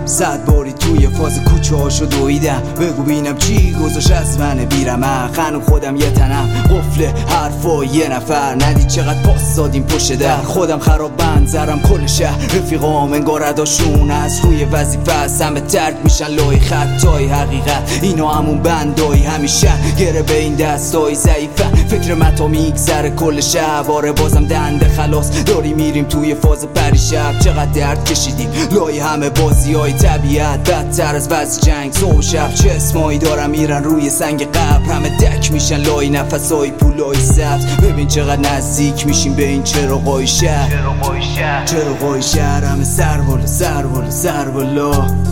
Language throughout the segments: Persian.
صد باری توی فاز کوچه هاشو دویدم، بگو بینم چی گذاشت از من بیرم. خانم خودم یه تنم قفل حرفا یه نفر، ندید چقدر پاس دادیم پشت در. خودم خراب بند زرم کل شهر، رفیقام انگار اداشون از روی وظیفه است، همه ترک میشن لای خطای حقیقت. اینا همون بندایی همیشه گره به این دستای ضعیفه، فکر متا میگذره کل شب. آره بازم دنده خلاص داری میریم توی فاز پریشب. چقدر درد کشیدیم لای همه بازی های طبیعت، بدتر از وضع جنگ صبح شب. چه اسمایی دارم میرن روی سنگ قبر، همه دک میشن لای نفسای پولای سبز. ببین چقدر نزدیک میشیم به این چراغای شهر، چراغای شهر همه سر بالا سر بالا سر بالا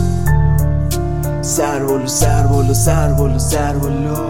سر بالا سر بالا سر بالا سر بالا.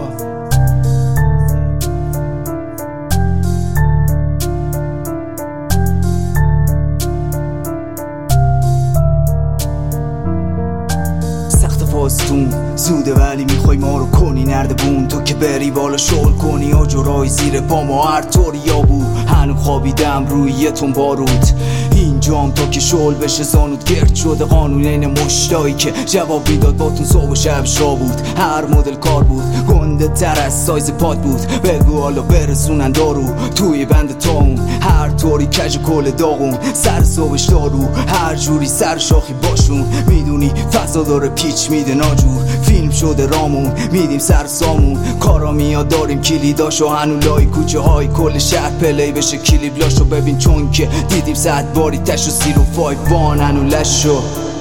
زوده ولی میخوای ما رو کنی نردبون، تو که بری بالا شغل کنی آجرای زیر پا ما هر طوری یا بود. هنو خوابیدم روی یه تون بارود اینجام تا که شغل بشه زانود گرد شده. قانون این مشتایی که جواب میداد باتون صبح و شب شا بود. هر مدل کار بود گنده تر از سایز پاد بود، بگو حالا برسونن دارو توی بند تاون. هر طوری کج کل داغون سر صبحش دارو، هر جوری سر شاخی باشون. میدونی فضا داره پیچ میده ناجور، فیلم شده رامون میدیم سر سامون. کارا میاد داریم کلیداشو هنو لای کوچه های کل شهر پلی بشه کلیبلاشو. ببین چون که دیدیم صد باری تش و سیر و فایوان هنو لشو.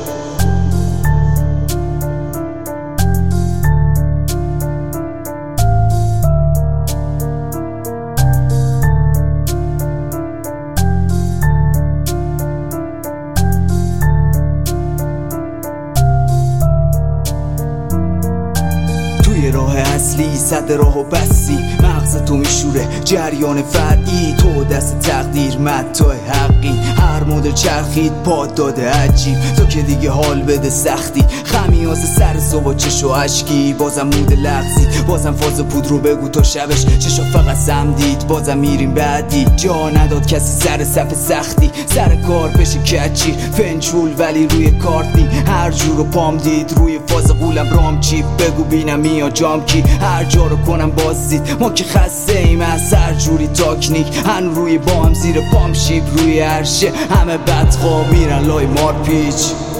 راه اصلی صد راهو بستی، مغز تو میشوره جریان فرعی. تو دست تقدیر متاع حقی، هر مدل چرخید پاد داده عجیب. تو که دیگه حال بده سختی، خمیاز سر صبح چش و عشقی. بازم مود لغزی، بازم فاز پود رو بگو تا شبش چشا فقط سم دید. بازم میریم بعدی، جا نداد کسی سر صف سختی. سر کار بشه کچی فنچول ولی روی کارت نی. هر جور رو پام دید روی فاز قولم رام چی. بگو بینم میاد جام کی، هر جا رو کنم باز دید. ما که خسته ایم از هر جوری تاکنیک، هنو روی بام زیر پام شیب روی عرشه. همه بدخواه میرن لای مار پیچ.